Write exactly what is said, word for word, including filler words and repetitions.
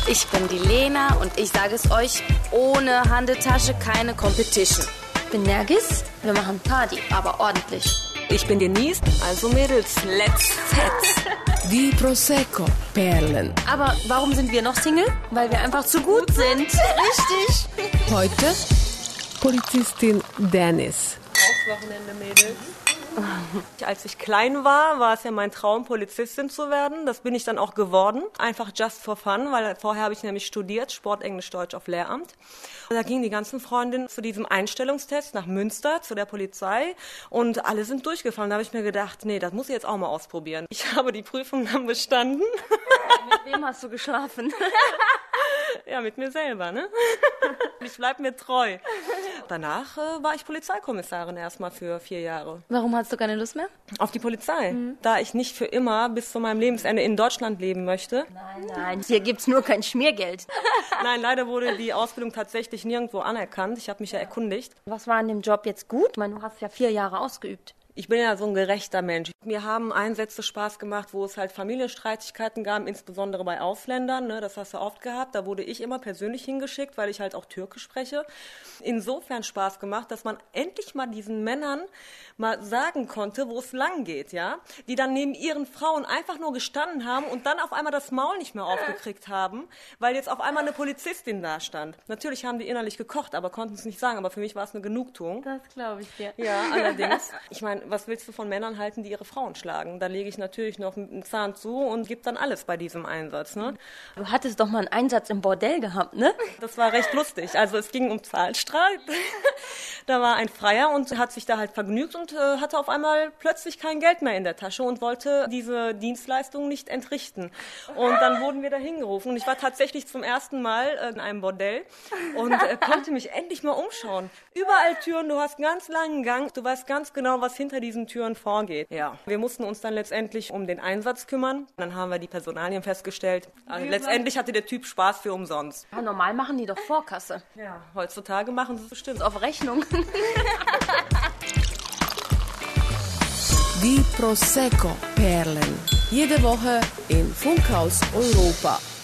Ich bin die Lena und ich sage es euch, ohne Handetasche keine Competition. Ich bin Nergis, wir machen Party, aber ordentlich. Ich bin Denise, also Mädels, let's fetz. Die Prosecco-Perlen. Aber warum sind wir noch Single? Weil wir einfach zu gut sind. Richtig. Heute Polizistin Dennis. Wochenende, Mädels. Als ich klein war, war es ja mein Traum, Polizistin zu werden. Das bin ich dann auch geworden. Einfach just for fun, weil vorher habe ich nämlich studiert, Sport, Englisch, Deutsch auf Lehramt. Da gingen die ganzen Freundinnen zu diesem Einstellungstest nach Münster, zu der Polizei. Und alle sind durchgefallen. Da habe ich mir gedacht, nee, das muss ich jetzt auch mal ausprobieren. Ich habe die Prüfung dann bestanden. Mit wem hast du geschlafen? Ja, mit mir selber, ne? Ich bleib mir treu. Danach äh, war ich Polizeikommissarin erstmal für vier Jahre. Warum hast du keine Lust mehr? Auf die Polizei. Mhm. Da ich nicht für immer bis zu meinem Lebensende in Deutschland leben möchte. Nein, nein, hier gibt's nur kein Schmiergeld. Nein, leider wurde die Ausbildung tatsächlich nirgendwo anerkannt. Ich habe mich ja erkundigt. Was war an dem Job jetzt gut? Ich meine, du hast ja vier Jahre ausgeübt. Ich bin ja so ein gerechter Mensch. Mir haben Einsätze Spaß gemacht, wo es halt Familienstreitigkeiten gab, insbesondere bei Ausländern. Ne, das hast du oft gehabt. Da wurde ich immer persönlich hingeschickt, weil ich halt auch Türkisch spreche. Insofern Spaß gemacht, dass man endlich mal diesen Männern mal sagen konnte, wo es lang geht, ja. Die dann neben ihren Frauen einfach nur gestanden haben und dann auf einmal das Maul nicht mehr aufgekriegt haben, weil jetzt auf einmal eine Polizistin da stand. Natürlich haben die innerlich gekocht, aber konnten es nicht sagen. Aber für mich war es eine Genugtuung. Das glaube ich dir. Ja, allerdings. Ich meine, was willst du von Männern halten, die ihre Frauen schlagen? Da lege ich natürlich noch einen Zahn zu und gebe dann alles bei diesem Einsatz. Ne? Du hattest doch mal einen Einsatz im Bordell gehabt, ne? Das war recht lustig. Also es ging um Zahlstreit. Da war ein Freier und hat sich da halt vergnügt und äh, hatte auf einmal plötzlich kein Geld mehr in der Tasche und wollte diese Dienstleistung nicht entrichten. Und dann wurden wir da hingerufen und ich war tatsächlich zum ersten Mal äh, in einem Bordell und äh, konnte mich endlich mal umschauen. Überall Türen, du hast einen ganz langen Gang, du weißt ganz genau, was hinter diesen Türen vorgeht. Ja. Wir mussten uns dann letztendlich um den Einsatz kümmern. Dann haben wir die Personalien festgestellt. Also letztendlich hatte der Typ Spaß für umsonst. Ja, normal machen die doch Vorkasse. Ja, heutzutage machen sie es bestimmt. Auf Rechnung. Die Prosecco-Perlen. Jede Woche in Funkhaus Europa.